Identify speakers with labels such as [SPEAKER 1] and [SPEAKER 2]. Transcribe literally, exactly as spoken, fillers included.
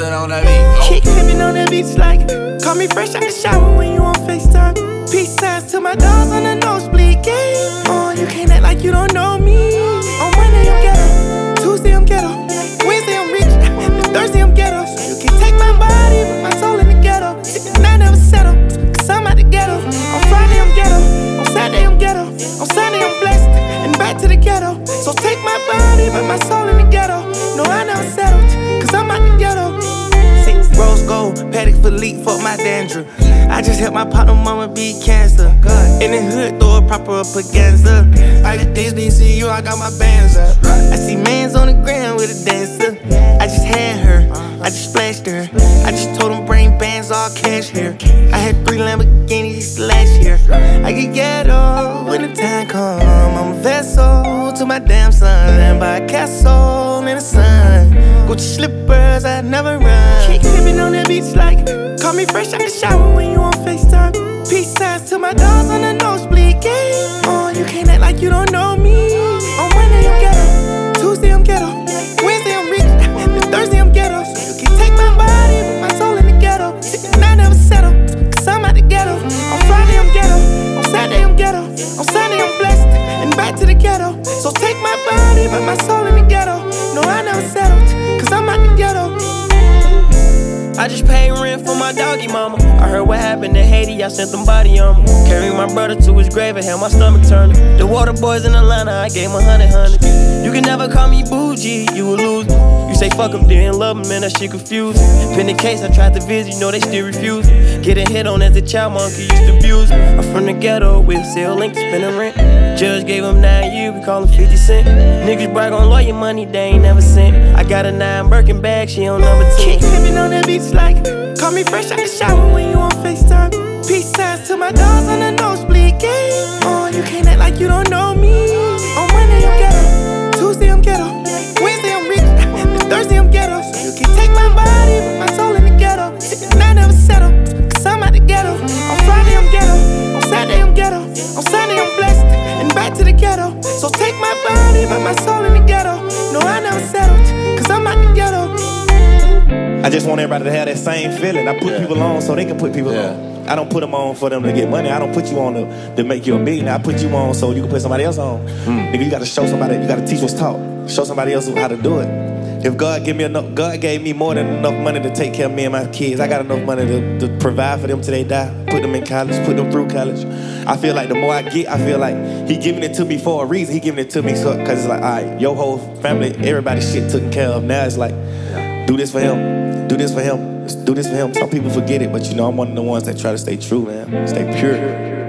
[SPEAKER 1] buzzing on that beat.
[SPEAKER 2] Kick flipping on that beach like call me fresh out the shower when you on FaceTime. Peace signs to my dogs on the nosebleed game. Oh, you can't act like you don't know me. On Monday I'm ghetto, Tuesday I'm ghetto, Wednesday I'm rich, then Thursday I'm ghetto. So you can take my body, but my soul in the ghetto. And I never settle, cause I'm out the ghetto. On Friday I'm ghetto, on Saturday I'm ghetto, on Sunday I'm blessed, and back to the ghetto. So take my body, but my soul in the ghetto. No, I never settled, cause I'm out the ghetto. Six rose gold, Patek Philippe, fuck my dandruff. I just helped my partner mama beat cancer. In the hood, throw a proper propaganda. I got this, D C U, I got my bands up. I see mans on the ground with a dancer. I just had her, I just splashed her. I just told them bring bands, all cash here. I had three Lamborghinis last year. I get ghetto when the time come. I'm a vessel to my damn son. And buy a castle in the sun. Gucci slippers, I never run. Kick flipping on that beach like call me fresh out the shower when you on FaceTime. Peace signs to my dogs on the nosebleed game. Oh, you can't act like you don't know me. On Monday I'm ghetto, Tuesday I'm ghetto, Wednesday I'm rich, then Thursday I'm ghetto. So you can take my body, but my soul in the ghetto. And I never settle, cause I'm out the ghetto. On Friday I'm ghetto, on Saturday I'm ghetto, on Sunday I'm blessed, and back to the ghetto. So take my body, but my soul in the ghetto. No, I never settled, cause I'm out the ghetto.
[SPEAKER 3] I just paid rent for my doggy mama. I heard what happened in Haiti, I sent them body on me. Carried my brother to his grave and had my stomach turning. The water boys in Atlanta, I gave him a hundred hundred. You can never call me bougie, you will lose me. You say fuck him, didn't love him, man, that shit confusing. Been the case, I tried to visit, you know they still refuse. Getting hit on as a child, monkey used to abuse me. I'm from the ghetto, with sale link to spending rent. Judge gave him nine years, we call him fifty cent. Niggas brag on lawyer money, they ain't never sent. I got a nine Birkin bag, she on number ten.
[SPEAKER 2] Kick flipping on that beach like call me fresh out the shower when you on FaceTime. Peace signs to my dogs on the nosebleed game. Oh, you can't act like you don't know me. On Monday I'm ghetto, Tuesday I'm ghetto, Wednesday I'm rich, then Thursday I'm ghetto. So you can take my body, but my soul in the ghetto. And I never settle, cause I'm out the ghetto. On Friday I'm ghetto, on Saturday I'm ghetto, on Sunday I'm blessed, and back to the ghetto. So take my body, but my soul in the ghetto. No, I never settled, cause I'm out the ghetto.
[SPEAKER 4] I just want everybody to have that same feeling. I put yeah. people on so they can put people
[SPEAKER 1] yeah.
[SPEAKER 4] on. I don't put them on for them to get money. I don't put you on to, to make you a millionaire. I put you on so you can put somebody else on. Mm. Nigga, you gotta show somebody, you gotta teach what's taught. Show somebody else how to do it. If God give me enough, God gave me more than enough money to take care of me and my kids. I got enough money to, to provide for them till they die. Put them in college, put them through college. I feel like the more I get, I feel like he giving it to me for a reason. He giving it to me so, cause it's like, all right, your whole family, everybody's shit taken care of. Now it's like, do this for him, do this for him, do this for him. Some people forget it, but you know, I'm one of the ones that try to stay true, man. Stay pure.